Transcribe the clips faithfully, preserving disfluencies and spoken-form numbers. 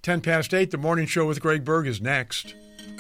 ten past eight, the morning show with Greg Berg is next.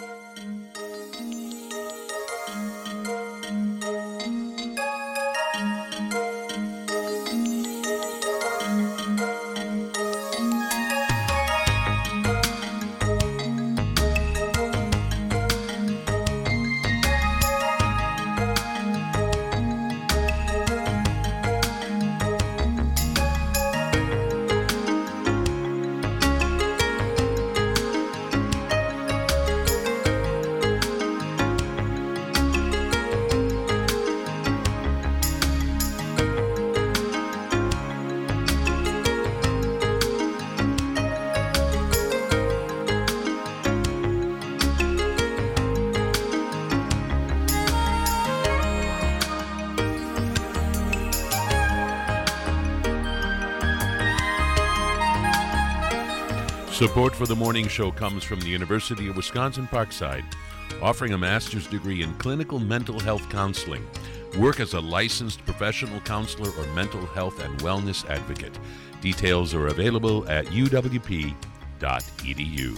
Support for the morning show comes from the University of Wisconsin-Parkside, offering a master's degree in clinical mental health counseling. Work as a licensed professional counselor or mental health and wellness advocate. Details are available at u w p dot e d u.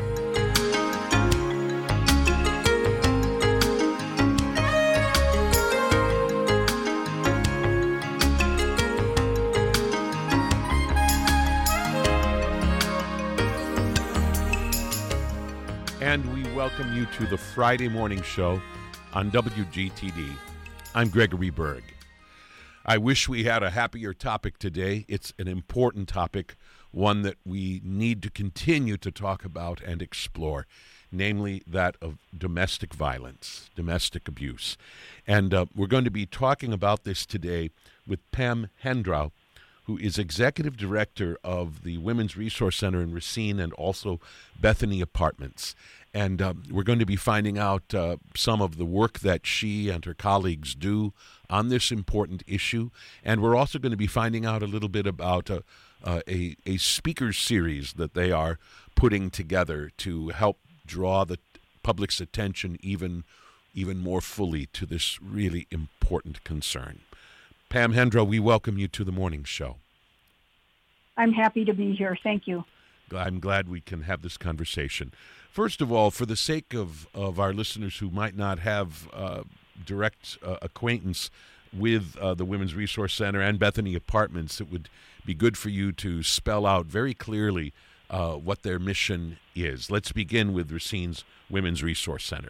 And we welcome you to the Friday morning show on W G T D. I'm Gregory Berg. I wish we had a happier topic today. It's an important topic, one that we need to continue to talk about and explore, namely that of domestic violence, domestic abuse. And uh, we're going to be talking about this today with Pam Hendrow, who is Executive Director of the Women's Resource Center in Racine and also Bethany Apartments. And uh, we're going to be finding out uh, some of the work that she and her colleagues do on this important issue. And we're also going to be finding out a little bit about uh, uh, a, a speaker series that they are putting together to help draw the public's attention even, even more fully to this really important concern. Pam Hendrow, we welcome you to the morning show. I'm happy to be here. Thank you. I'm glad we can have this conversation. First of all, for the sake of, of our listeners who might not have uh, direct uh, acquaintance with uh, the Women's Resource Center and Bethany Apartments, it would be good for you to spell out very clearly uh, what their mission is. Let's begin with Racine's Women's Resource Center.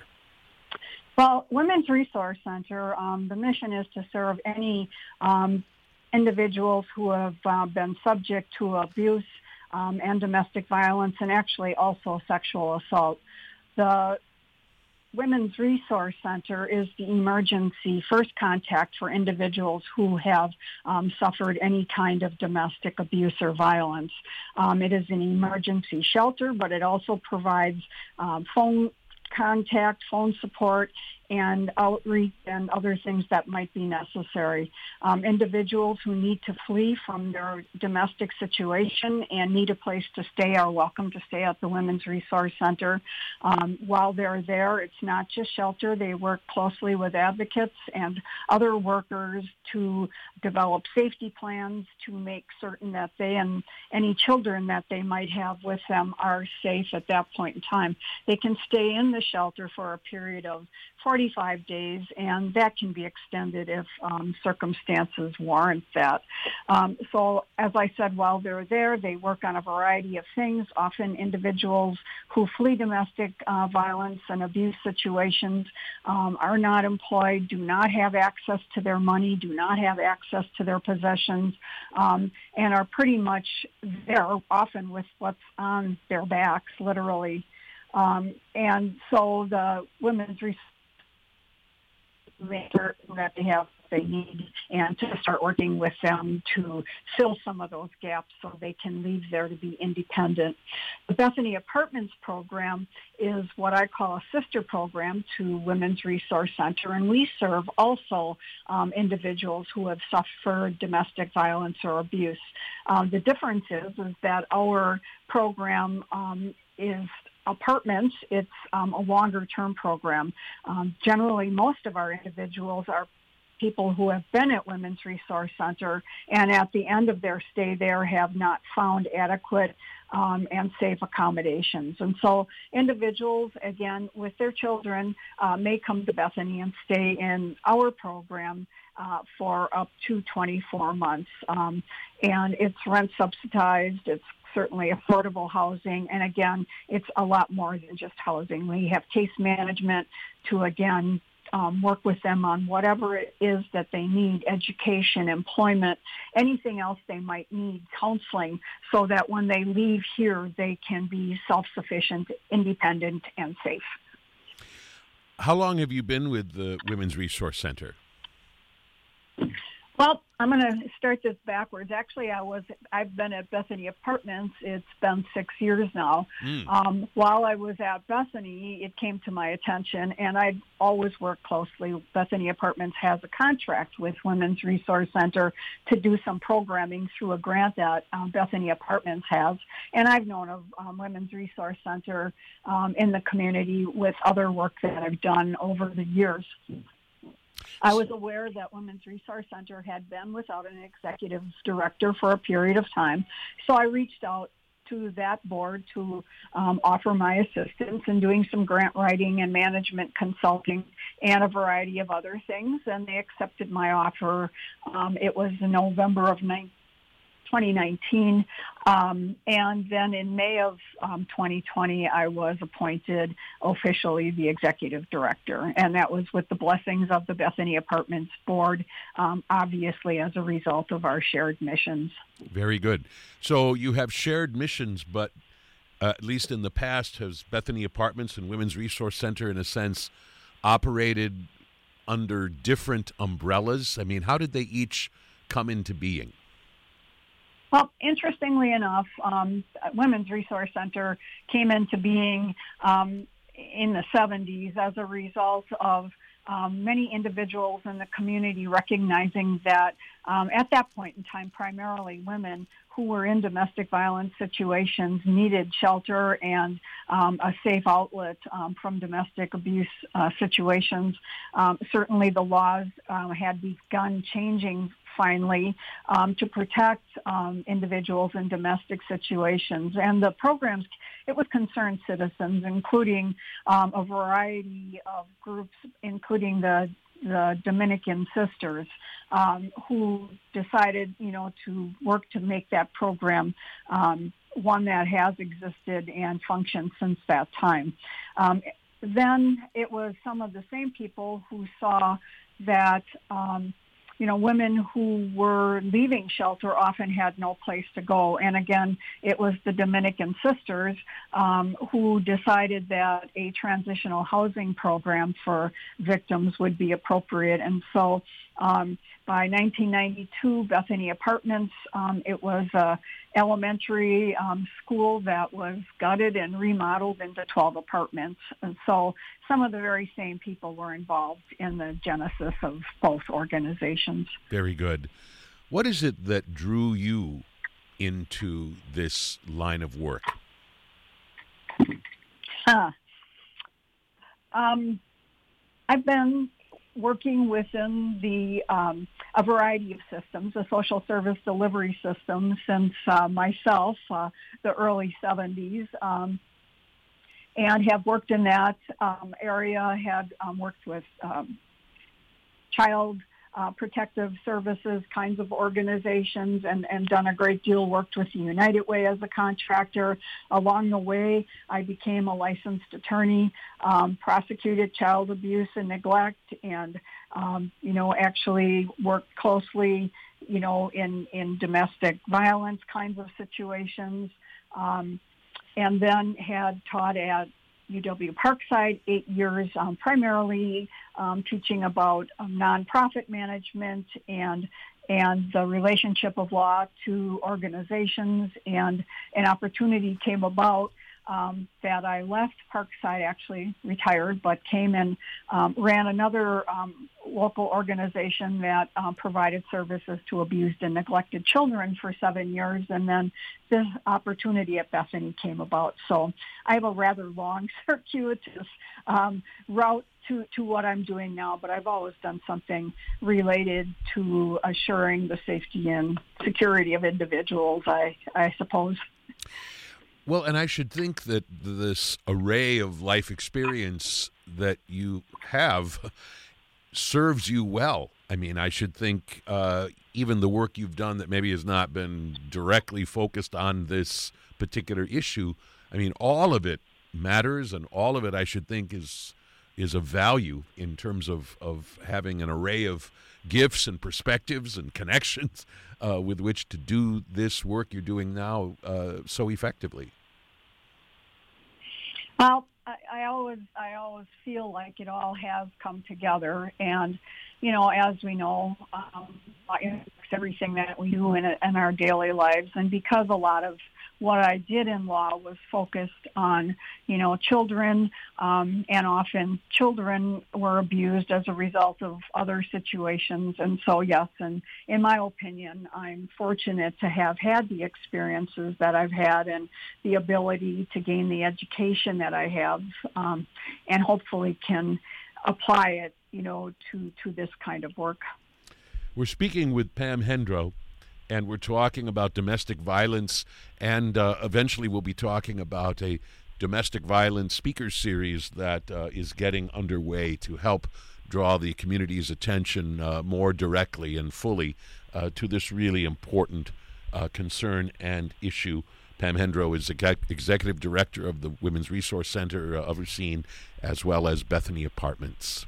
Well, Women's Resource Center, um, the mission is to serve any um, individuals who have uh, been subject to abuse um, and domestic violence, and actually also sexual assault. The Women's Resource Center is the emergency first contact for individuals who have um, suffered any kind of domestic abuse or violence. Um, it is an emergency shelter, but it also provides um, phone contact, phone support, and outreach and other things that might be necessary. Um, individuals who need to flee from their domestic situation and need a place to stay are welcome to stay at the Women's Resource Center. Um, while they're there, it's not just shelter. They work closely with advocates and other workers to develop safety plans to make certain that they and any children that they might have with them are safe at that point in time. They can stay in the shelter for a period of forty-five days, and that can be extended if um, circumstances warrant that. Um, so, as I said, while they're there, they work on a variety of things. Often individuals who flee domestic uh, violence and abuse situations um, are not employed, do not have access to their money, do not have access to their possessions, um, and are pretty much there often with what's on their backs, literally. Um, and so the Women's Resource make certain that they have what they need and to start working with them to fill some of those gaps so they can leave there to be independent. The Bethany Apartments program is what I call a sister program to Women's Resource Center, and we serve also um, individuals who have suffered domestic violence or abuse. Um, the difference is, is that our program um, is apartments. It's um, a longer-term program. Um, generally, most of our individuals are people who have been at Women's Resource Center and at the end of their stay there have not found adequate um, and safe accommodations. And so individuals, again, with their children, uh, may come to Bethany and stay in our program uh, for up to twenty-four months. Um, and it's rent subsidized. It's certainly affordable housing. And again, it's a lot more than just housing. We have case management to, again, um, work with them on whatever it is that they need, education, employment, anything else they might need, counseling, so that when they leave here, they can be self-sufficient, independent, and safe. How long have you been with the Women's Resource Center? Well, I'm going to start this backwards. Actually, I was, I've been at Bethany Apartments. It's been six years now. Mm. Um, while I was at Bethany, it came to my attention, and I'd always worked closely. Bethany Apartments has a contract with Women's Resource Center to do some programming through a grant that um, Bethany Apartments has. And I've known of um, Women's Resource Center um, in the community with other work that I've done over the years. I was aware that Women's Resource Center had been without an executive director for a period of time, so I reached out to that board to um, offer my assistance in doing some grant writing and management consulting and a variety of other things, and they accepted my offer. Um, it was in November of twenty nineteen, um, and then in May of um, twenty twenty, I was appointed officially the executive director, and that was with the blessings of the Bethany Apartments board, um, obviously as a result of our shared missions. Very good. So you have shared missions, but uh, at least in the past, has Bethany Apartments and Women's Resource Center, in a sense, operated under different umbrellas? I mean, how did they each come into being? Well, interestingly enough, um, Women's Resource Center came into being um, in the seventies as a result of um, many individuals in the community recognizing that um, at that point in time, primarily women who were in domestic violence situations needed shelter and um, a safe outlet um, from domestic abuse uh, situations. Um, certainly the laws um, had begun changing finally, um, to protect um, individuals in domestic situations. And the programs, it was concerned citizens, including um, a variety of groups, including the the Dominican Sisters, um, who decided, you know, to work to make that program um, one that has existed and functioned since that time. Um, then it was some of the same people who saw that um, you know, women who were leaving shelter often had no place to go. And again, it was the Dominican Sisters um, who decided that a transitional housing program for victims would be appropriate. And so um, by nineteen ninety-two, Bethany Apartments, um, it was a elementary um, school that was gutted and remodeled into twelve apartments. And so some of the very same people were involved in the genesis of both organizations. Very good. What is it that drew you into this line of work? Uh, um, I've been working within the um, a variety of systems, the social service delivery system, since uh, myself, uh, the early seventies, um, and have worked in that um, area, had um, worked with um, child uh, protective services kinds of organizations, and, and done a great deal, worked with the United Way as a contractor. Along the way, I became a licensed attorney, um, prosecuted child abuse and neglect, and, um, you know, actually worked closely, you know, in, in domestic violence kinds of situations, um, and then had taught at U W Parkside eight years, um, primarily um, teaching about um, nonprofit management and and the relationship of law to organizations. And an opportunity came about um, that I left Parkside, actually retired, but came and um, ran another um, local organization that um, provided services to abused and neglected children for seven years. And then this opportunity at Bethany came about. So I have a rather long, circuitous um, route to, to what I'm doing now, but I've always done something related to assuring the safety and security of individuals, I, I suppose. Well, and I should think that this array of life experience that you have serves you well. I mean, I should think uh, even the work you've done that maybe has not been directly focused on this particular issue, I mean, all of it matters, and all of it, I should think, is is of value in terms of, of having an array of gifts and perspectives and connections uh, with which to do this work you're doing now uh, so effectively. Well, I, I always I always feel like it all has come together, and you know, as we know, um, it affects everything that we do in, in our daily lives, and because a lot of what I did in law was focused on, you know, children, um, and often children were abused as a result of other situations. And so, yes, and in my opinion, I'm fortunate to have had the experiences that I've had and the ability to gain the education that I have, um, and hopefully can apply it, you know, to, to this kind of work. We're speaking with Pam Hendro, and we're talking about domestic violence, and uh, eventually we'll be talking about a domestic violence speaker series that uh, is getting underway to help draw the community's attention uh, more directly and fully uh, to this really important uh, concern and issue. Pam Hendro is exec- executive director of the Women's Resource Center uh, of Racine, as well as Bethany Apartments.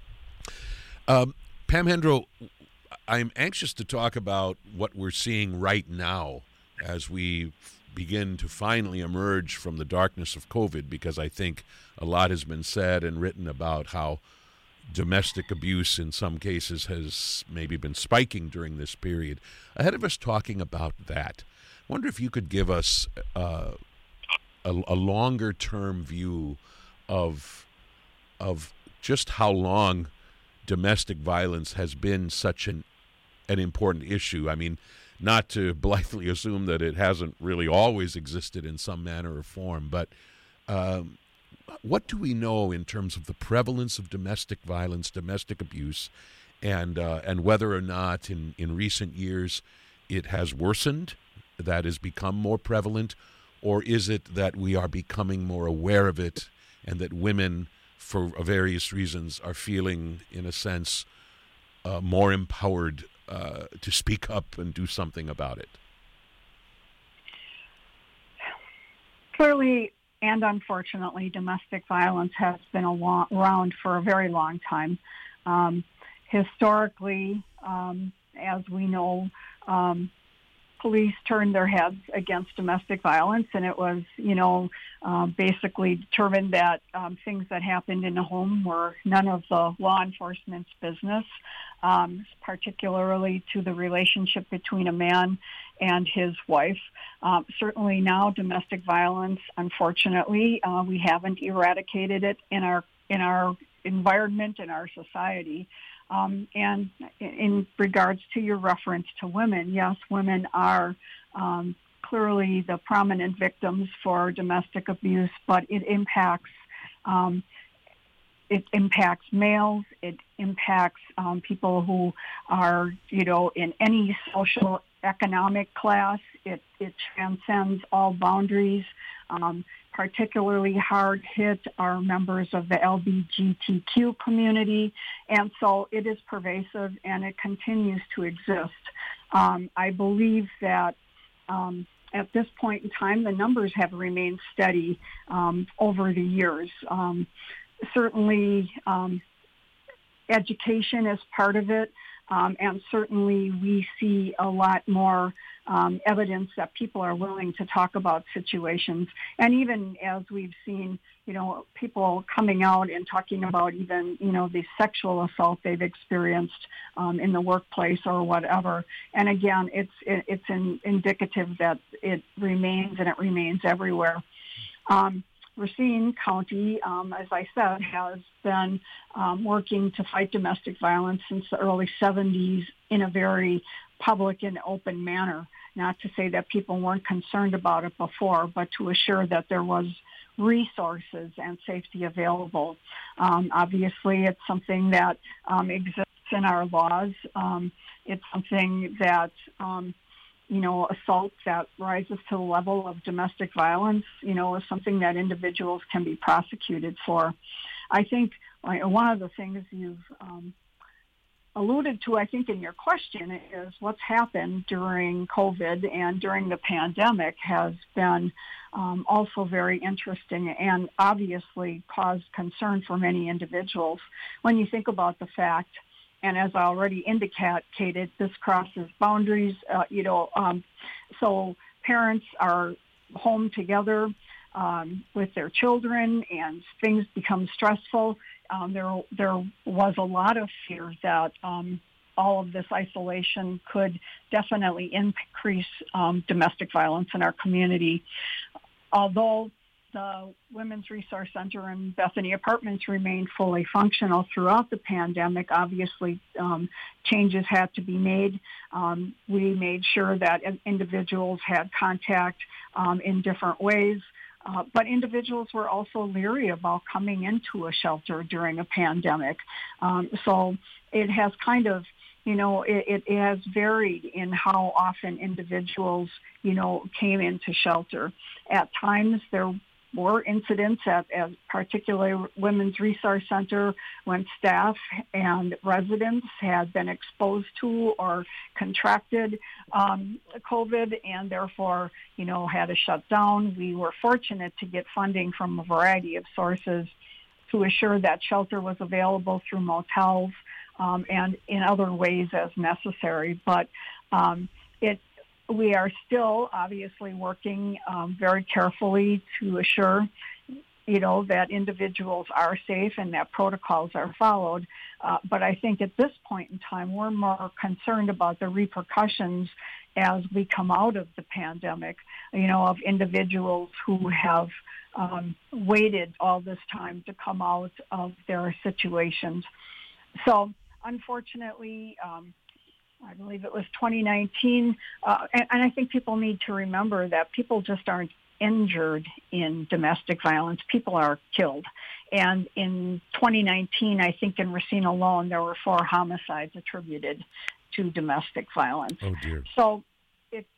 Um, Pam Hendro, I'm anxious to talk about what we're seeing right now as we begin to finally emerge from the darkness of COVID, because I think a lot has been said and written about how domestic abuse in some cases has maybe been spiking during this period. Ahead of us talking about that, I wonder if you could give us uh, a, a longer-term view of of just how long domestic violence has been such an an important issue. I mean, not to blithely assume that it hasn't really always existed in some manner or form, but um, what do we know in terms of the prevalence of domestic violence, domestic abuse, and uh, and whether or not in, in recent years it has worsened, that has become more prevalent, or is it that we are becoming more aware of it and that women, for various reasons, are feeling, in a sense, uh, more empowered uh, to speak up and do something about it? Clearly and unfortunately, domestic violence has been a long, around for a very long time. Um, historically, um, as we know, um, police turned their heads against domestic violence, and it was, you know, uh, basically determined that um, things that happened in the home were none of the law enforcement's business, um, particularly to the relationship between a man and his wife. Um, certainly now, domestic violence, unfortunately, uh, we haven't eradicated it in our in our environment, in our society. Um, and in regards to your reference to women, yes, women are um, clearly the prominent victims for domestic abuse, but it impacts um, it impacts males. It impacts um, people who are, you know, in any social economic class. It it transcends all boundaries. Um, particularly hard hit are members of the L G B T Q community, and so it is pervasive and it continues to exist. Um, I believe that um, at this point in time, the numbers have remained steady um, over the years. Um, certainly, um, education is part of it, um, and certainly we see a lot more Um, evidence that people are willing to talk about situations. And even as we've seen, you know, people coming out and talking about even, you know, the sexual assault they've experienced um, in the workplace or whatever. And again, it's it, it's in, indicative that it remains and it remains everywhere. Um, Racine County, um, as I said, has been um, working to fight domestic violence since the early seventies in a very public and open manner. Not to say that people weren't concerned about it before, but to assure that there was resources and safety available. Um, obviously, it's something that um, exists in our laws. Um, it's something that um, you know, assault that rises to the level of domestic violence, you know, is something that individuals can be prosecuted for. I think one of the things you've um, alluded to, I think, in your question is what's happened during COVID and during the pandemic has been um, also very interesting and obviously caused concern for many individuals. When you think about the fact, and as I already indicated, this crosses boundaries, uh, you know, um, so parents are home together um, with their children and things become stressful. Um, there, there was a lot of fear that um, all of this isolation could definitely increase um, domestic violence in our community. Although the Women's Resource Center and Bethany Apartments remained fully functional throughout the pandemic, obviously um, changes had to be made. Um, we made sure that individuals had contact um, in different ways. Uh, but individuals were also leery about coming into a shelter during a pandemic. Um, so it has kind of, you know, it, it has varied in how often individuals, you know, came into shelter. At times there were incidents at, at particularly Women's Resource Center when staff and residents had been exposed to or contracted um, COVID and therefore, you know, had to shut down. We were fortunate to get funding from a variety of sources to assure that shelter was available through motels um, and in other ways as necessary. But um, it We are still obviously working um, very carefully to assure, you know, that individuals are safe and that protocols are followed. Uh, but I think at this point in time, we're more concerned about the repercussions as we come out of the pandemic, you know, of individuals who have um, waited all this time to come out of their situations. So unfortunately, um, I believe it was twenty nineteen, uh, and, and I think people need to remember that people just aren't injured in domestic violence. People are killed. And in twenty nineteen, I think in Racine alone, there were four homicides attributed to domestic violence. Oh, dear. So it,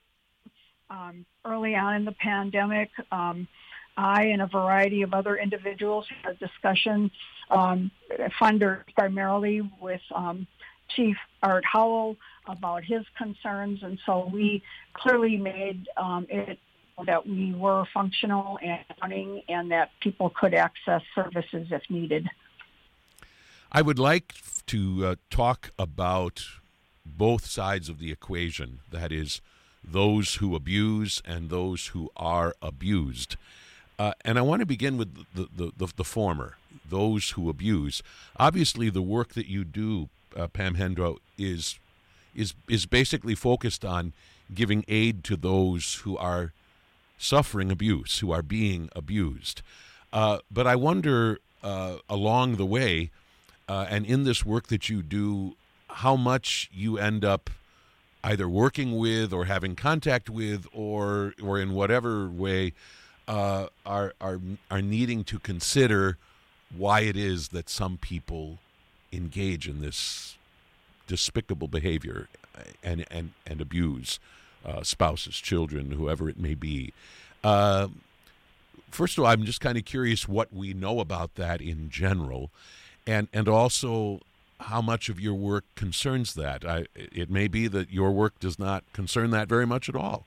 um, early on in the pandemic, um, I and a variety of other individuals had a discussion, um, funded primarily with um, Chief Art Howell about his concerns, and so we clearly made um, it that we were functional and running and that people could access services if needed. I would like to uh, talk about both sides of the equation, that is, those who abuse and those who are abused. Uh, and I want to begin with the, the, the, the former, those who abuse. Obviously, the work that you do, Uh, Pam Hendro, is is is basically focused on giving aid to those who are suffering abuse, who are being abused. Uh, but I wonder, uh, along the way, uh, and in this work that you do, how much you end up either working with or having contact with, or or in whatever way, uh, are are are needing to consider why it is that some people engage in this despicable behavior and and and abuse uh, spouses, children, whoever it may be. Uh, first of all, I'm just kind of curious what we know about that in general, and and also how much of your work concerns that. I, it may be that your work does not concern that very much at all.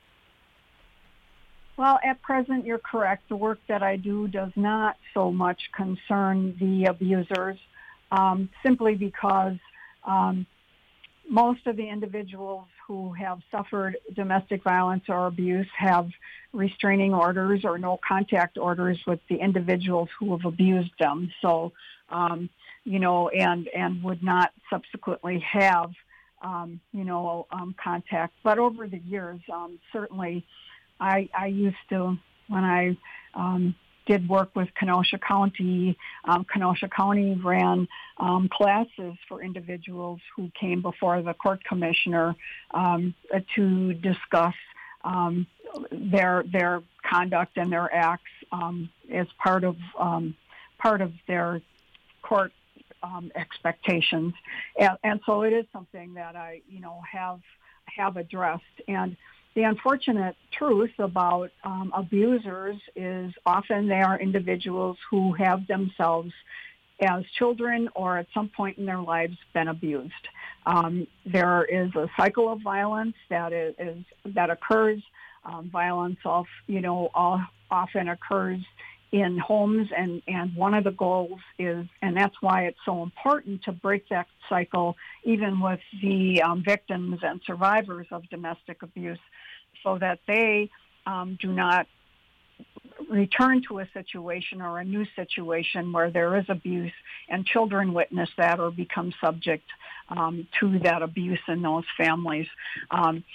Well, at present, you're correct. The work that I do does not so much concern the abusers. Um, simply because um, most of the individuals who have suffered domestic violence or abuse have restraining orders or no contact orders with the individuals who have abused them. So, um, you know, and, and would not subsequently have, um, you know, um, contact. But over the years, um, certainly I, I used to, when I um, did work with Kenosha County. Um, Kenosha County ran um, classes for individuals who came before the court commissioner um, to discuss um, their their conduct and their acts um, as part of um, part of their court um, expectations, and, and so it is something that I you know have have addressed. And the unfortunate truth about um, abusers is often they are individuals who have themselves as children or at some point in their lives been abused. Um, there is a cycle of violence that is, is that occurs. Um, violence, of, you know, all, often occurs in homes, and, and one of the goals is, and that's why it's so important to break that cycle, even with the um, victims and survivors of domestic abuse, so that they um, do not return to a situation or a new situation where there is abuse and children witness that or become subject um, to that abuse in those families. Um,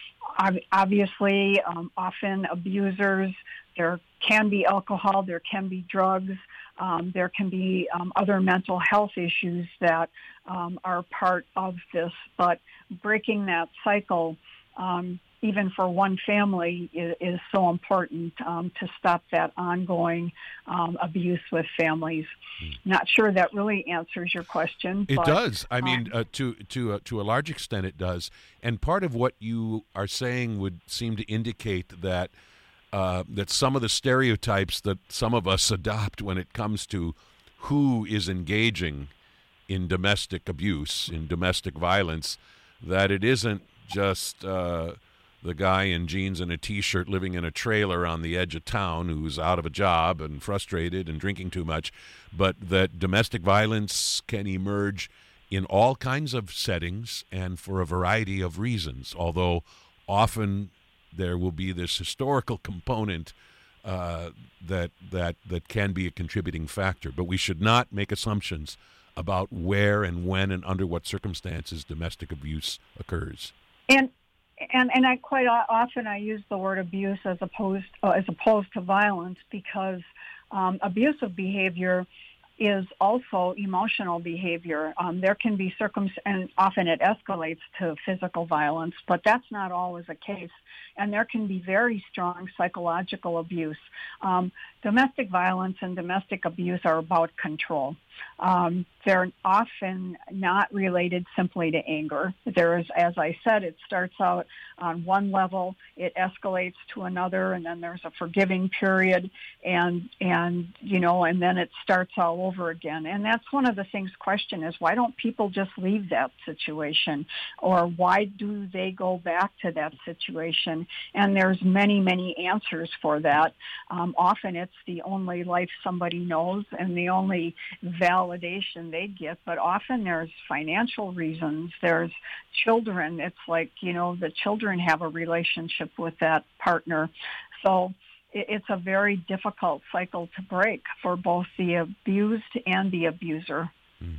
obviously, um, often abusers, there can be alcohol, there can be drugs, um, there can be um, other mental health issues that um, are part of this, but breaking that cycle um, even for one family, is, is so important um, to stop that ongoing um, abuse with families. Hmm. Not sure that really answers your question. It but, does. I mean, um, uh, to to uh, to a large extent, it does. And part of what you are saying would seem to indicate that uh, that some of the stereotypes that some of us adopt when it comes to who is engaging in domestic abuse, in domestic violence, that it isn't just uh, the guy in jeans and a T-shirt living in a trailer on the edge of town who's out of a job and frustrated and drinking too much, but that domestic violence can emerge in all kinds of settings and for a variety of reasons, although often there will be this historical component uh, that that that can be a contributing factor. But we should not make assumptions about where and when and under what circumstances domestic abuse occurs. And And and I quite often I use the word abuse as opposed uh, as opposed to violence because um, abusive behavior is also emotional behavior. Um, there can be circum and often it escalates to physical violence, but that's not always the case. And there can be very strong psychological abuse. Um, domestic violence and domestic abuse are about control. Um, they're often not related simply to anger. There is, as I said, it starts out on one level, it escalates to another, and then there's a forgiving period, and and you know, and then it starts all over again. And that's one of the things. Question is, why don't people just leave that situation, or why do they go back to that situation? And there's many, many answers for that. Um, often it's the only life somebody knows and the only validation they get, but often there's financial reasons. There's children. It's like, you know, the children have a relationship with that partner. So it's a very difficult cycle to break for both the abused and the abuser.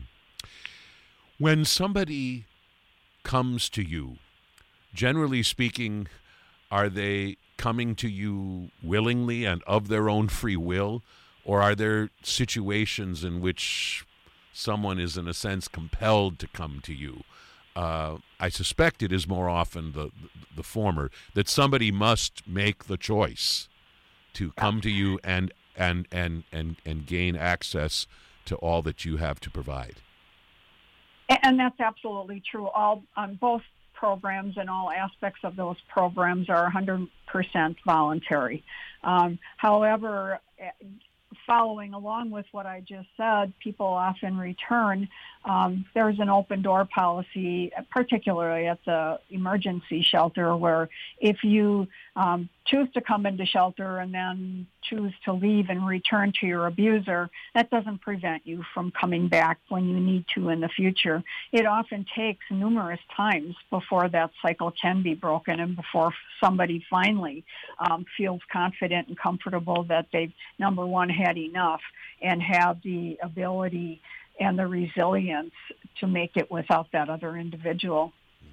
When somebody comes to you, generally speaking, are they coming to you willingly and of their own free will, or are there situations in which someone is, in a sense, compelled to come to you? Uh, I suspect it is more often the, the former, that somebody must make the choice to come to you and and and and, and gain access to all that you have to provide. And that's absolutely true. All on both programs and all aspects of those programs are one hundred percent voluntary. Um, however, following along with what I just said, people often return. Um, there's an open door policy, particularly at the emergency shelter, where if you um, choose to come into shelter and then choose to leave and return to your abuser, that doesn't prevent you from coming back when you need to in the future. It often takes numerous times before that cycle can be broken and before somebody finally um, feels confident and comfortable that they've, number one, had enough and have the ability and the resilience to make it without that other individual.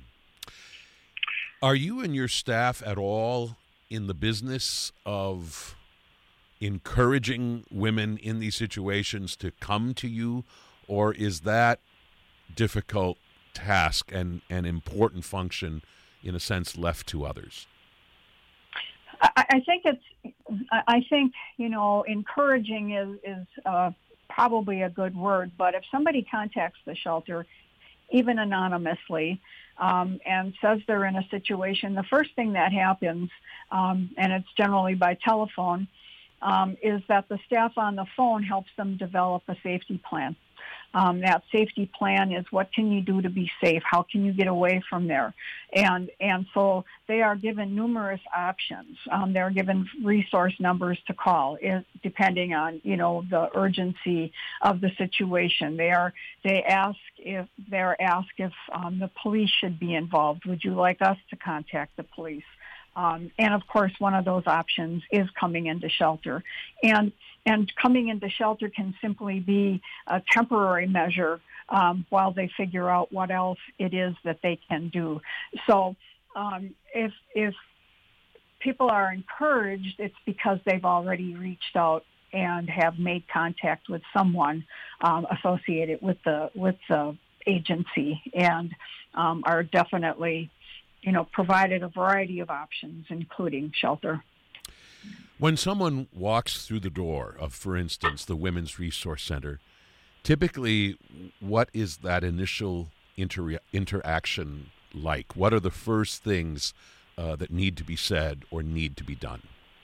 Are you and your staff at all in the business of encouraging women in these situations to come to you, or is that difficult task and an important function, in a sense, left to others? I, I think it's, I think, you know, encouraging is, is uh, probably a good word, but if somebody contacts the shelter, even anonymously, um, and says they're in a situation, the first thing that happens, um, and it's generally by telephone, um, is that the staff on the phone helps them develop a safety plan. Um, that safety plan is what can you do to be safe? How can you get away from there? And and so they are given numerous options. Um, they're given resource numbers to call, is, depending on you know the urgency of the situation. They are they ask if they're asked if um, the police should be involved. Would you like us to contact the police? Um, and of course, one of those options is coming into shelter. And And coming into shelter can simply be a temporary measure um, while they figure out what else it is that they can do. So um, if if people are encouraged, it's because they've already reached out and have made contact with someone um, associated with the with the agency, and um, are definitely, you know, provided a variety of options, including shelter. When someone walks through the door of, for instance, the Women's Resource Center, typically what is that initial inter- interaction like? What are the first things uh, that need to be said or need to be done?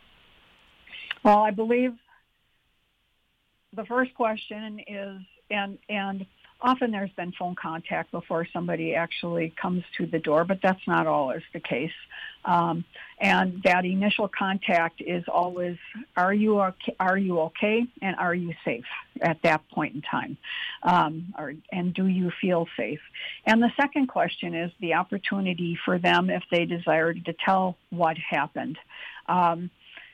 Well, I believe the first question is, and and often there's been phone contact before somebody actually comes to the door, but that's not always the case. Um, and that initial contact is always, are you okay, are you okay, and are you safe at that point in time? Um, or, and do you feel safe? And the second question is the opportunity for them, if they desire, to tell what happened. Um,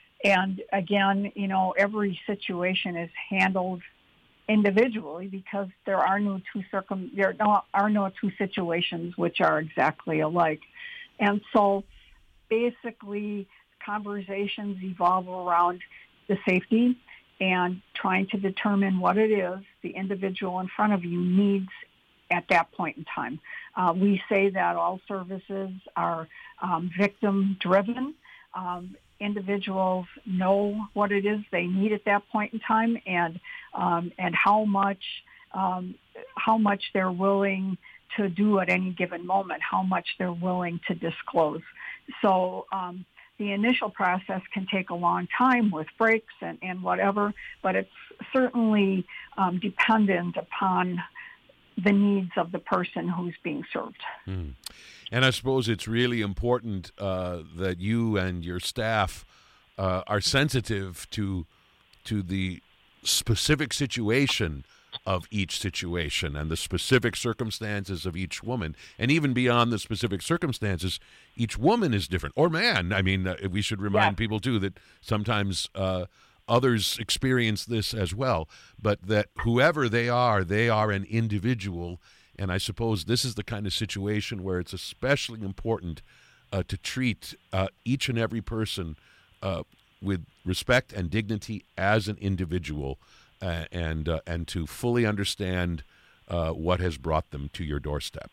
and again, you know, every situation is handled individually, because there are no two circum there are no two situations which are exactly alike. And so basically conversations evolve around the safety and trying to determine what it is the individual in front of you needs at that point in time. Uh, we say that all services are um, victim-driven. Um, individuals know what it is they need at that point in time, and um, and how much um, how much they're willing to do at any given moment, how much they're willing to disclose. So um, the initial process can take a long time with breaks and, and whatever, but it's certainly um, dependent upon the needs of the person who's being served. Mm. And I suppose it's really important uh, that you and your staff uh, are sensitive to to the specific situation of each situation and the specific circumstances of each woman. And even beyond the specific circumstances, each woman is different. Or man. I mean, uh, we should remind yeah. people, too, that sometimes uh, others experience this as well. But that whoever they are, they are an individual. And I suppose this is the kind of situation where it's especially important uh, to treat uh, each and every person uh, with respect and dignity as an individual, uh, and uh, and to fully understand uh, what has brought them to your doorstep.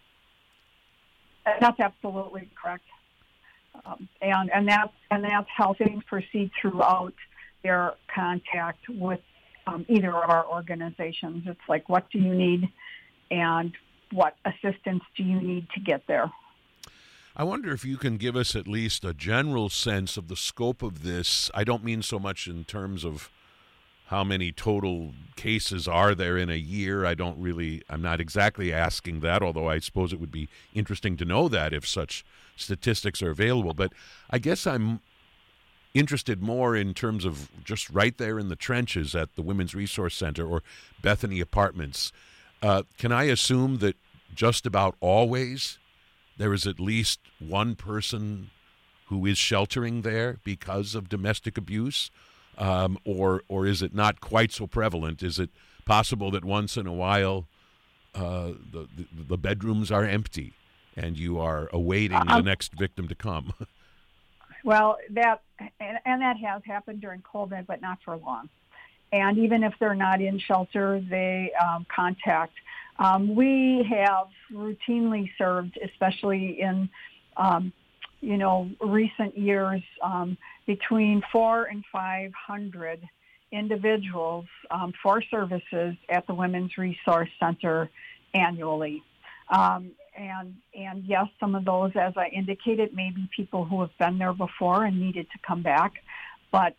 That's absolutely correct, um, and and that's and that's how things proceed throughout their contact with um, either of our organizations. It's like, what do you need? And what assistance do you need to get there? I wonder if you can give us at least a general sense of the scope of this. I don't mean so much in terms of how many total cases are there in a year. I don't really, I'm not exactly asking that, although I suppose it would be interesting to know that if such statistics are available. But I guess I'm interested more in terms of just right there in the trenches at the Women's Resource Center or Bethany Apartments. Uh, can I assume that just about always there is at least one person who is sheltering there because of domestic abuse? Um, or or is it not quite so prevalent? Is it possible that once in a while uh, the, the the bedrooms are empty and you are awaiting um, the next victim to come? Well, that and, and that has happened during COVID, but not for long. And even if they're not in shelter, they um, contact. Um, we have routinely served, especially in, um, you know, recent years, um, between four and five hundred individuals um, for services at the Women's Resource Center annually. Um, and and yes, some of those, as I indicated, may be people who have been there before and needed to come back. But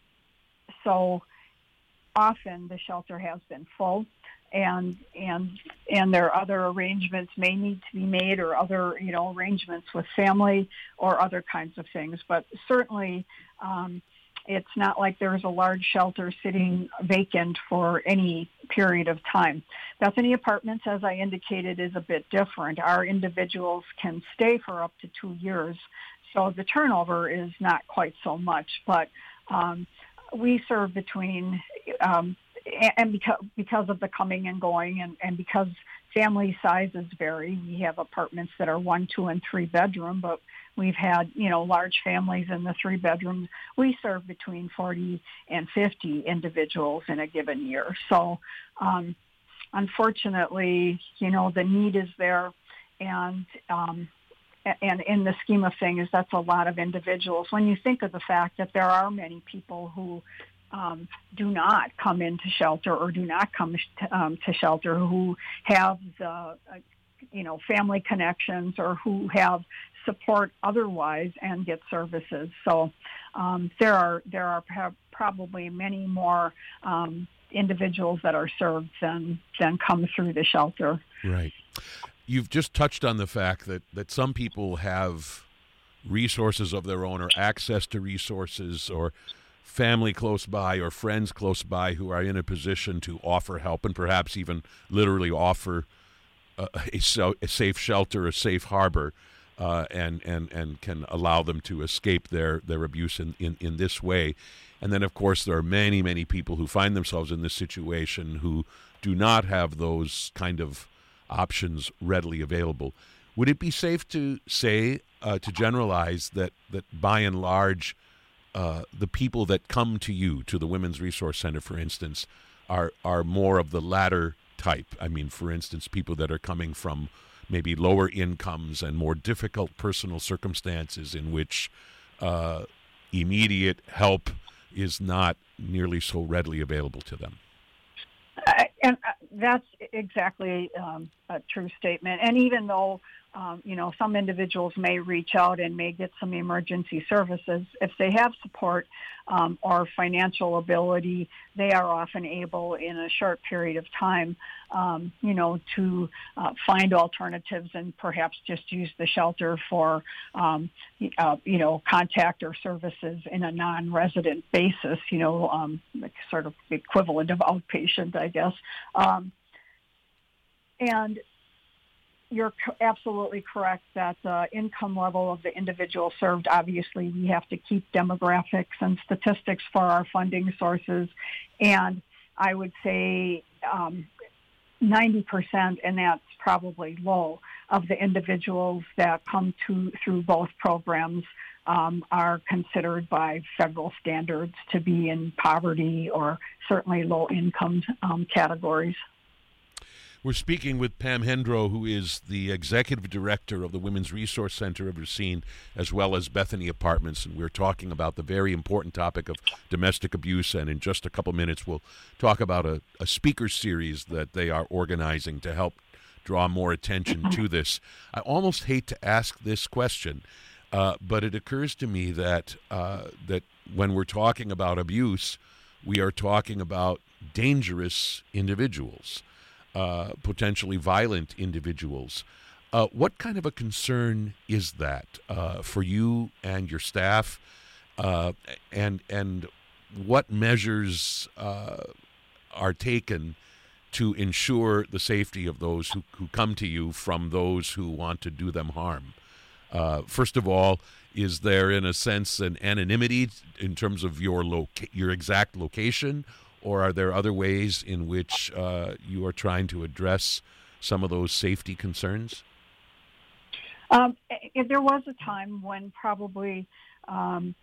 so often the shelter has been full, and and and there are other arrangements may need to be made, or other you know arrangements with family or other kinds of things. But certainly, um, it's not like there's a large shelter sitting vacant for any period of time. Bethany Apartments, as I indicated, is a bit different. Our individuals can stay for up to two years, so the turnover is not quite so much. But um, we serve between, um, and because because of the coming and going, and, and because family sizes vary, we have apartments that are one, two, and three bedroom, but we've had, you know, large families in the three bedrooms. We serve between forty and fifty individuals in a given year. So, um, unfortunately, you know, the need is there, and um, and in the scheme of things, that's a lot of individuals. When you think of the fact that there are many people who um, do not come into shelter or do not come to, um, to shelter, who have the, uh, you know, family connections, or who have support otherwise and get services. So um, there are there are probably many more um, individuals that are served than than come through the shelter. Right. You've just touched on the fact that, that some people have resources of their own, or access to resources, or family close by, or friends close by who are in a position to offer help, and perhaps even literally offer a, a, so, a safe shelter, a safe harbor, uh, and, and, and can allow them to escape their, their abuse in, in, in this way. And then, of course, there are many, many people who find themselves in this situation who do not have those kind of options readily available. Would it be safe to say, uh, to generalize, that, that by and large, uh, the people that come to you, to the Women's Resource Center, for instance, are, are more of the latter type? I mean, for instance, people that are coming from maybe lower incomes and more difficult personal circumstances in which uh, immediate help is not nearly so readily available to them. Uh, and uh, that's exactly um, a true statement. And even though, um, you know, some individuals may reach out and may get some emergency services, if they have support um, or financial ability, they are often able in a short period of time, um, you know, to uh, find alternatives and perhaps just use the shelter for, um, uh, you know, contact or services in a non-resident basis, you know, um, like sort of the equivalent of outpatient, I guess. Um, and you're absolutely correct that the income level of the individual served, obviously we have to keep demographics and statistics for our funding sources. And I would say um, ninety percent, and that's probably low, of the individuals that come to through both programs um, are considered by federal standards to be in poverty or certainly low income um, categories. We're speaking with Pam Hendro, who is the executive director of the Women's Resource Center of Racine, as well as Bethany Apartments, and we're talking about the very important topic of domestic abuse. And in just a couple minutes, we'll talk about a, a speaker series that they are organizing to help draw more attention to this. I almost hate to ask this question, uh, but it occurs to me that uh, that when we're talking about abuse, we are talking about dangerous individuals. Uh, potentially violent individuals. Uh, what kind of a concern is that uh, for you and your staff, uh, and and what measures uh, are taken to ensure the safety of those who, who come to you from those who want to do them harm? Uh, first of all, is there, in a sense, an anonymity in terms of your loca- your exact location? Or are there other ways in which uh, you are trying to address some of those safety concerns? Um, there was a time when probably um,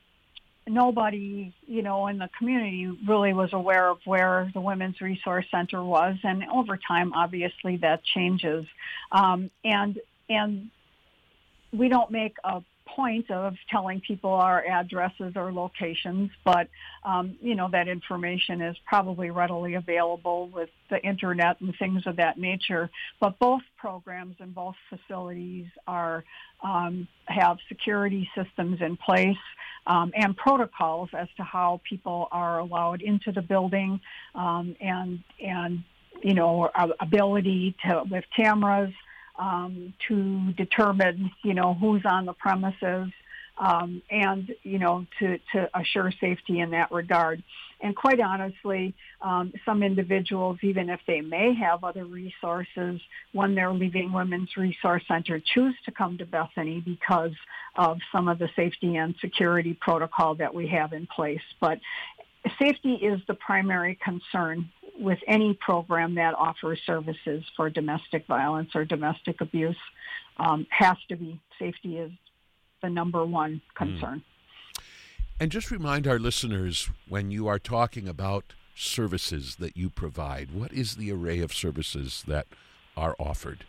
nobody, you know, in the community really was aware of where the Women's Resource Center was, and over time, obviously, that changes. Um, and and we don't make a point of telling people our addresses or locations, but, um, you know, that information is probably readily available with the internet and things of that nature. But both programs and both facilities are um, have security systems in place um, and protocols as to how people are allowed into the building um, and, and, you know, ability to, with cameras, Um, to determine, you know, who's on the premises um, and, you know, to, to assure safety in that regard. And quite honestly, um, some individuals, even if they may have other resources, when they're leaving Women's Resource Center, choose to come to Bethany because of some of the safety and security protocol that we have in place. But safety is the primary concern with any program that offers services for domestic violence or domestic abuse. Um, has to be. Safety is the number one concern. Mm. And just remind our listeners, when you are talking about services that you provide, what is the array of services that are offered?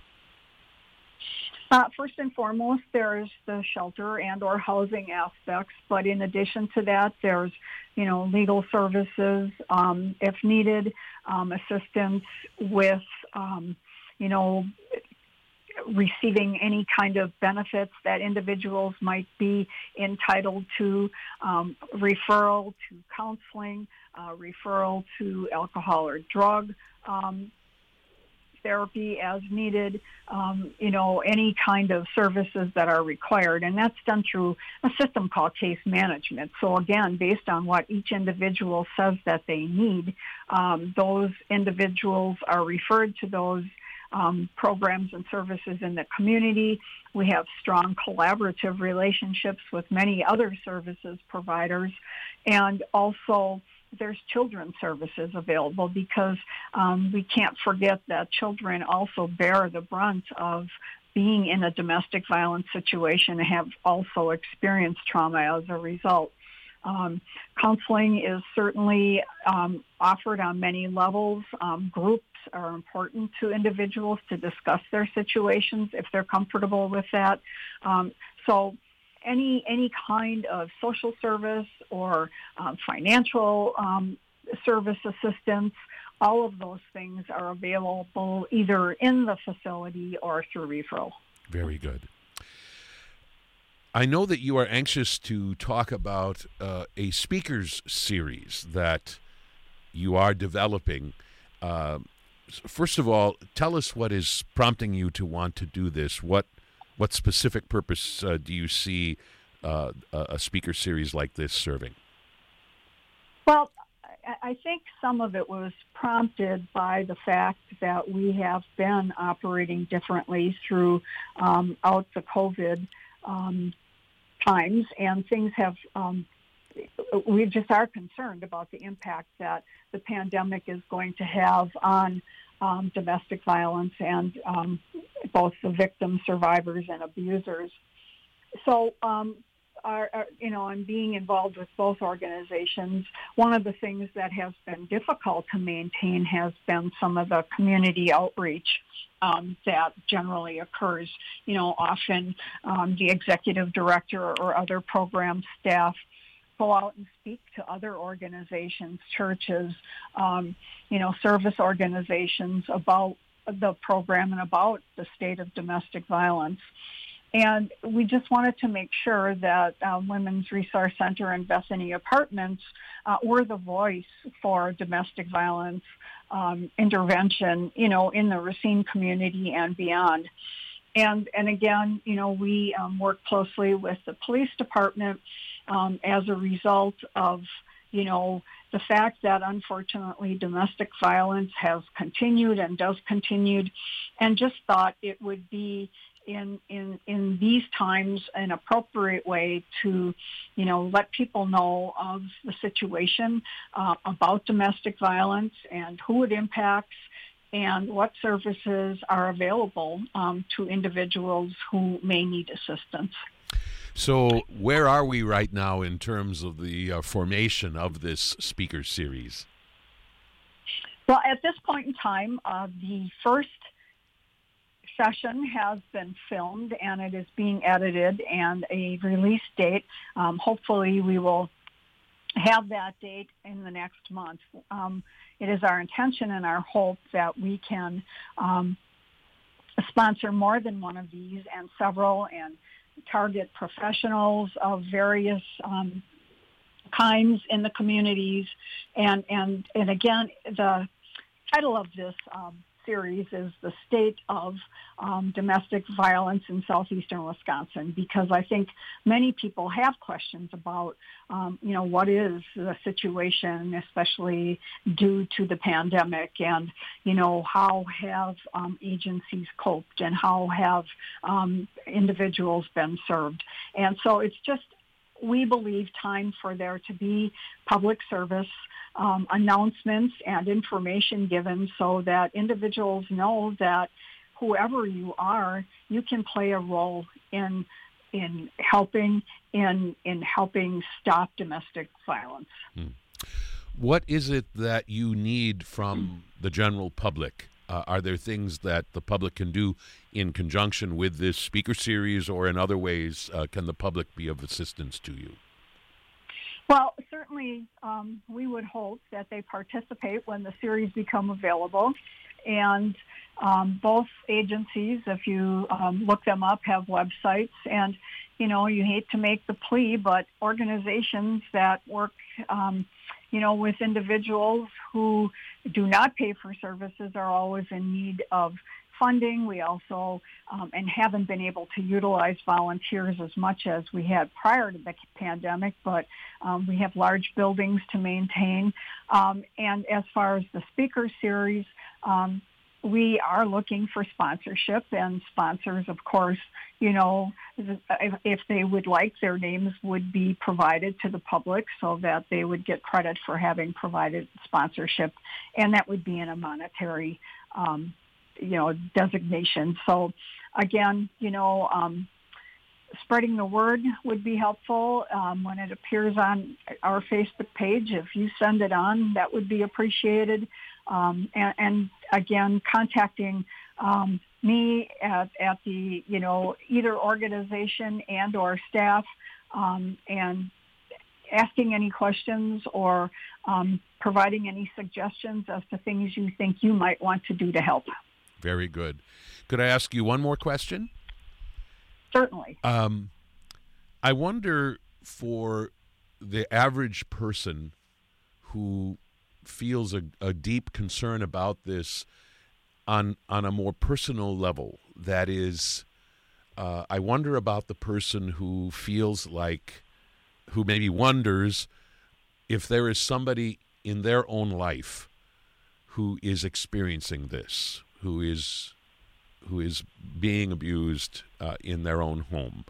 Uh, first and foremost, there's the shelter and or housing aspects, but in addition to that, there's, you know, legal services, um, if needed, um, assistance with, um, you know, receiving any kind of benefits that individuals might be entitled to, um, referral to counseling, uh, referral to alcohol or drug um therapy as needed, um, you know, any kind of services that are required. And that's done through a system called case management. So again, based on what each individual says that they need, um, those individuals are referred to those um, programs and services in the community. We have strong collaborative relationships with many other services providers, and also there's children's services available because um, we can't forget that children also bear the brunt of being in a domestic violence situation and have also experienced trauma as a result. Um, counseling is certainly um, offered on many levels. Um, groups are important to individuals to discuss their situations if they're comfortable with that. Um, so Any any kind of social service or um, financial um, service assistance, all of those things are available either in the facility or through referral. Very good. I know that you are anxious to talk about uh, a speakers series that you are developing. Uh, first of all, tell us what is prompting you to want to do this. What What specific purpose uh, do you see uh, a speaker series like this serving? Well, I think some of it was prompted by the fact that we have been operating differently throughout um, out the COVID um, times, and things have, um, we just are concerned about the impact that the pandemic is going to have on um, domestic violence and um, both the victims, survivors, and abusers. So, um, Are, are, you know, and being involved with both organizations, one of the things that has been difficult to maintain has been some of the community outreach um, that generally occurs. You know, often um, the executive director or other program staff go out and speak to other organizations, churches, um, you know, service organizations about the program and about the state of domestic violence. And we just wanted to make sure that uh, Women's Resource Center and Bethany Apartments uh, were the voice for domestic violence um, intervention, you know, in the Racine community and beyond. And and again, you know, we um, work closely with the police department um, as a result of, you know, the fact that unfortunately domestic violence has continued and does continue, and just thought it would be in, in, in these times an appropriate way to, you know, let people know of the situation uh, about domestic violence and who it impacts and what services are available um, to individuals who may need assistance. So where are we right now in terms of the uh, formation of this speaker series? Well, at this point in time, uh, the first session has been filmed and it is being edited, and a release date, um, hopefully we will have that date in the next month. Um, it is our intention and our hope that we can um, sponsor more than one of these and several, and target professionals of various um, kinds in the communities. And, and, and again, the title of this um, series is The State of um, Domestic Violence in Southeastern Wisconsin, because I think many people have questions about, um, you know, what is the situation, especially due to the pandemic, and, you know, how have um, agencies coped, and how have um, individuals been served. And so it's just, we believe, time for there to be public service Um, announcements and information given, so that individuals know that whoever you are, you can play a role in in helping in in helping stop domestic violence. Hmm. What is it that you need from the general public? Uh, are there things that the public can do in conjunction with this speaker series, or in other ways uh, can the public be of assistance to you? Well, certainly um, we would hope that they participate when the series become available. And um, both agencies, if you um, look them up, have websites. And, you know, you hate to make the plea, but organizations that work, um, you know, with individuals who do not pay for services are always in need of funding. We also, um, and haven't been able to utilize volunteers as much as we had prior to the pandemic, but um, we have large buildings to maintain. Um, and as far as the speaker series, um, we are looking for sponsorship, and sponsors, of course, you know, if, if they would like, their names would be provided to the public so that they would get credit for having provided sponsorship, and that would be in a monetary um you know, designation. So again, you know, um, spreading the word would be helpful. Um, when it appears on our Facebook page, if you send it on, that would be appreciated. Um, and, and again, contacting um, me at, at the, you know, either organization and or staff, um, and asking any questions, or um, providing any suggestions as to things you think you might want to do to help. Very good. Could I ask you one more question? Certainly. Um, I wonder, for the average person who feels a, a deep concern about this on on a more personal level, that is, uh, I wonder about the person who feels like, who maybe wonders if there is somebody in their own life who is experiencing this, who is who is being abused uh, in their own home,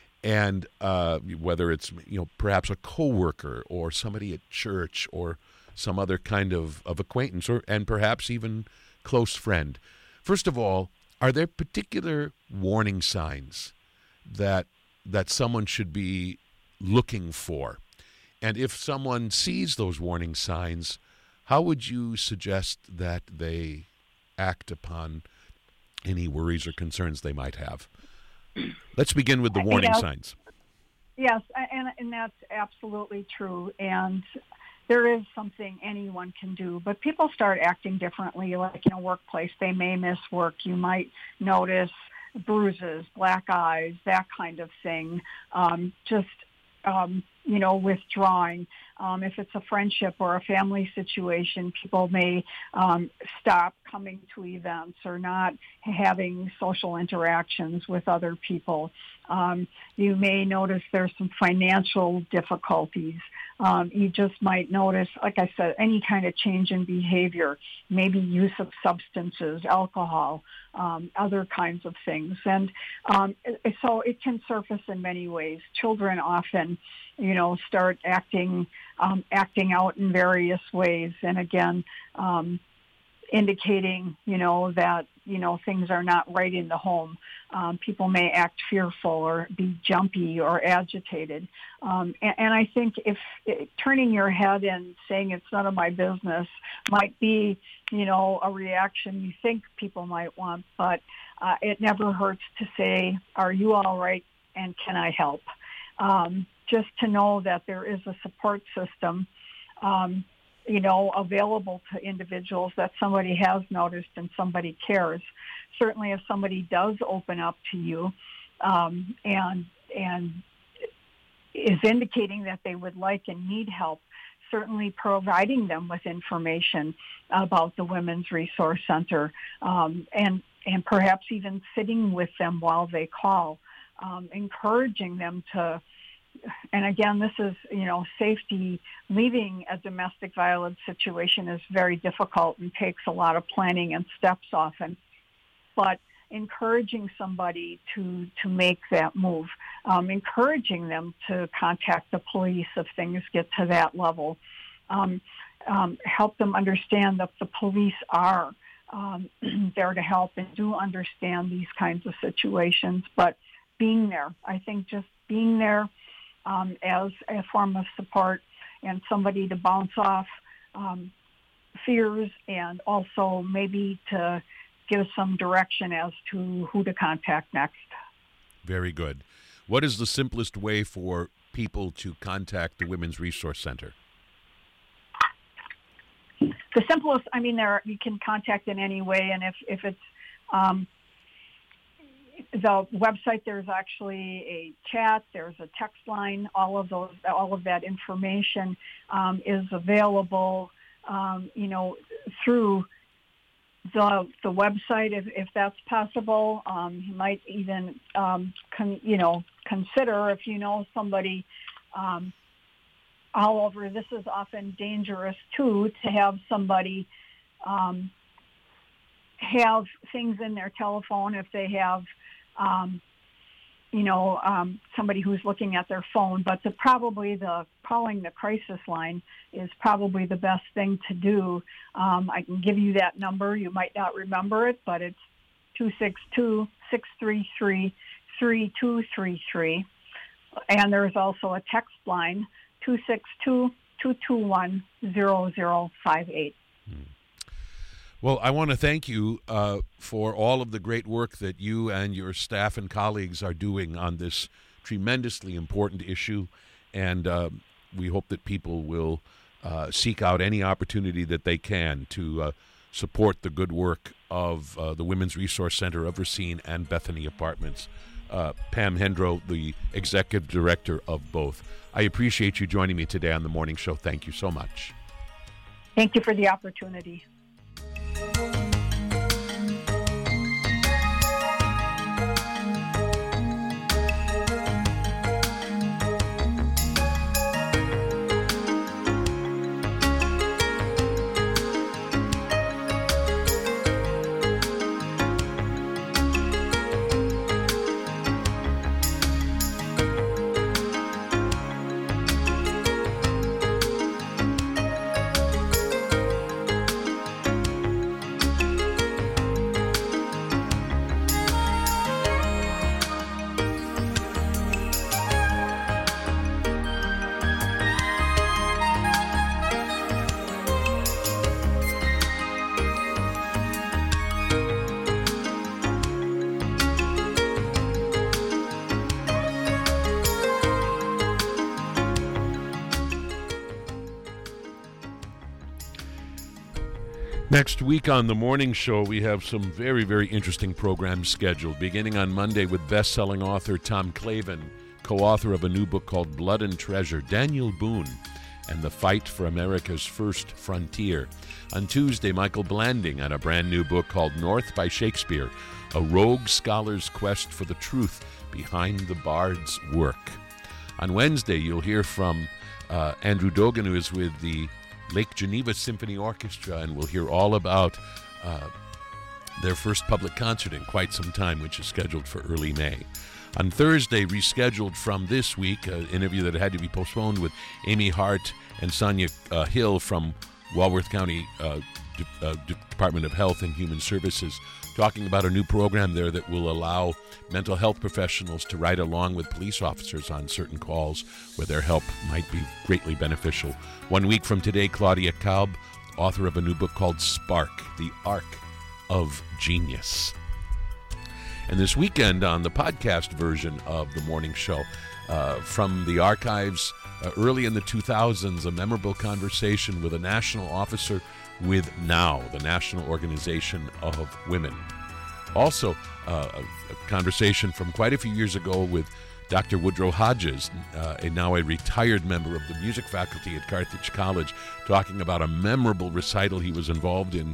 and uh, whether it's, you know, perhaps a coworker or somebody at church or some other kind of, of acquaintance, or and perhaps even close friend. First of all, are there particular warning signs that that someone should be looking for? And if someone sees those warning signs, how would you suggest that they act upon any worries or concerns they might have? Let's begin with the warning yes. signs. Yes, and, and that's absolutely true. And there is something anyone can do, but people start acting differently. Like in a workplace, they may miss work. You might notice bruises, black eyes, that kind of thing. Um, just, um, you know, withdrawing. Um, if it's a friendship or a family situation, people may um, stop coming to events or not having social interactions with other people. Um, you may notice there's some financial difficulties. Um, you just might notice, like I said, any kind of change in behavior, maybe use of substances, alcohol, um, other kinds of things. And um, so it can surface in many ways. Children often, you know, start acting um, acting out in various ways. And again, um, indicating, you know, that, you know, things are not right in the home. Um, people may act fearful or be jumpy or agitated. Um, and, and I think if it, turning your head and saying it's none of my business might be, you know, a reaction you think people might want, but uh, it never hurts to say, are you all right and can I help? Um, just to know that there is a support system um, you know, available to individuals, that somebody has noticed and somebody cares. Certainly if somebody does open up to you um, and and is indicating that they would like and need help, certainly providing them with information about the Women's Resource Center um, and, and perhaps even sitting with them while they call, um, encouraging them to. And again, this is, you know, safety. Leaving a domestic violence situation is very difficult and takes a lot of planning and steps often. But encouraging somebody to, to make that move, um, encouraging them to contact the police if things get to that level, um, um, help them understand that the police are um, there to help and do understand these kinds of situations. But being there, I think just being there, Um, as a form of support and somebody to bounce off um, fears and also maybe to give some direction as to who to contact next. Very good. What is the simplest way for people to contact the Women's Resource Center? The simplest, I mean, there you can contact in any way, and if, if it's um, the website, there's actually a chat, there's a text line, all of those, all of that information um, is available, um, you know, through the the website, if, if that's possible. Um, you might even, um, con, you know, consider if you know somebody um, all over. This is often dangerous, too, to have somebody um, have things in their telephone if they have Um, you know, um, somebody who's looking at their phone, but the, probably the calling the crisis line is probably the best thing to do. Um, I can give you that number. You might not remember it, but it's two six two, six three three, three two three three. And there's also a text line, two six two, two two one, zero zero five eight. Hmm. Well, I want to thank you uh, for all of the great work that you and your staff and colleagues are doing on this tremendously important issue, and uh, we hope that people will uh, seek out any opportunity that they can to uh, support the good work of uh, the Women's Resource Center of Racine and Bethany Apartments. Uh, Pam Hendro, the executive director of both. I appreciate you joining me today on the morning show. Thank you so much. Thank you for the opportunity. Next week on the morning show, we have some very, very interesting programs scheduled, beginning on Monday with best-selling author Tom Clavin, co-author of a new book called Blood and Treasure, Daniel Boone, and the Fight for America's First Frontier. On Tuesday, Michael Blanding on a brand new book called North by Shakespeare, a rogue scholar's quest for the truth behind the bard's work. On Wednesday, you'll hear from uh, Andrew Dogan, who is with the Lake Geneva Symphony Orchestra, and we'll hear all about uh, their first public concert in quite some time, which is scheduled for early May. On Thursday, rescheduled from this week, an interview that had to be postponed with Amy Hart and Sonia uh, Hill from Walworth County uh, D- uh, Department of Health and Human Services, talking about a new program there that will allow mental health professionals to ride along with police officers on certain calls where their help might be greatly beneficial. One week from today, Claudia Kalb, author of a new book called Spark, The Arc of Genius. And this weekend on the podcast version of the morning show, uh, from the archives uh, early in the two thousands, a memorable conversation with a national officer with NOW, the National Organization of Women. Also, uh, a, a conversation from quite a few years ago with Doctor Woodrow Hodges, uh, a now a retired member of the music faculty at Carthage College, talking about a memorable recital he was involved in